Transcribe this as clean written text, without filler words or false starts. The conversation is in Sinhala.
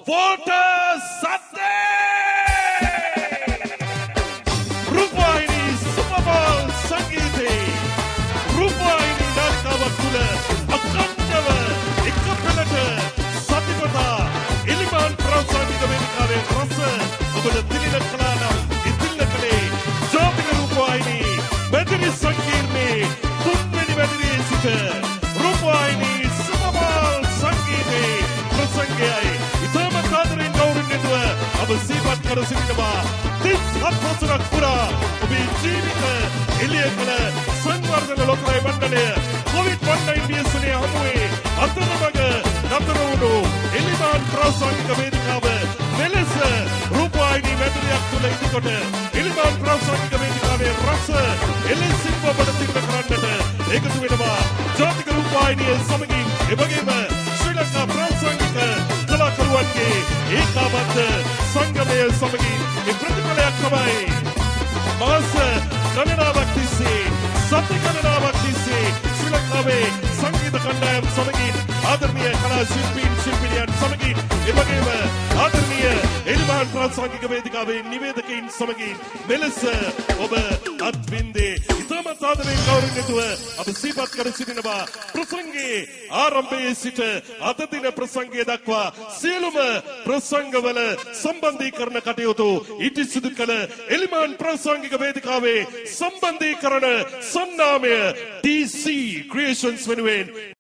Water Saturday! Rupayini Super Bowl Sangeete Rupayini Narkawa Kula Akandava Ekapelata Satipata Iliman Prasangiga Vedikave Rasa Obada Tilina Kalana Itilna Kale Jyotika Rupayini Mediri Sankirne Tummeni Mediri Sita Rupayini Super Bowl Sangeete Prasangayai Itama Kadarin Gaurinneduwa Aba Sipat Karasinikava This hot Prasanak Pura Obi Jeevita එළිය කළ සංවර්ධන ලෝකරයි මණ්ඩලය COVID-19 සුනේ හමුවේ අතරමඟ නතර වුණු එලිමාන් ප්‍රාසංගික වේදිකාව මෙලෙස රූපවාහිනී මැදිරියක් තුළ ඉදිකොට එලිමාන් ප්‍රාසංගික වේදිකාවේ රස එලෙසින්ම ඔබට සිද්ධ කරන්නට එකතු වෙනවා ජාතික රූපවාහිනිය සමගින් එවැගේම ශ්‍රී ලංකා ප්‍රාසංගික කලාකරුවන්ගේ ඒකාබද්ධ සංගමය සමගින් මේ ප්‍රතිඵලයක් තමයි මාස ගණනාවක් තිස්සේ සති ගණනාවක් තිස්සේ ශ්‍රී ලංකාවේ සංගීත කණ්ඩායම් සමගින් ආදරණීය කලා ශිල්පීන් සමගින් එවැගේම ආදරණීය එලිමාන් ප්‍රාසංගික වේදිකාවේ නිවේදකයින් සමගින් මෙලෙස ඔබ අත්විඳේ ඉතාමත් ආදරයෙන් ගෞරවණීයව අප සිහිපත් කර සිටිනවා ප්‍රසංගයේ ආරම්භයේ සිට අද දින ප්‍රසංගය දක්වා සියලුම ප්‍රසංගවල සම්බන්ධීකරණ කටයුතු ඉටි සිදු කළ එලිමාන් ප්‍රාසංගික වේදිකාවේ සම්බන්ධීකරණ සන්නාමය DC Creations වෙනුවෙන්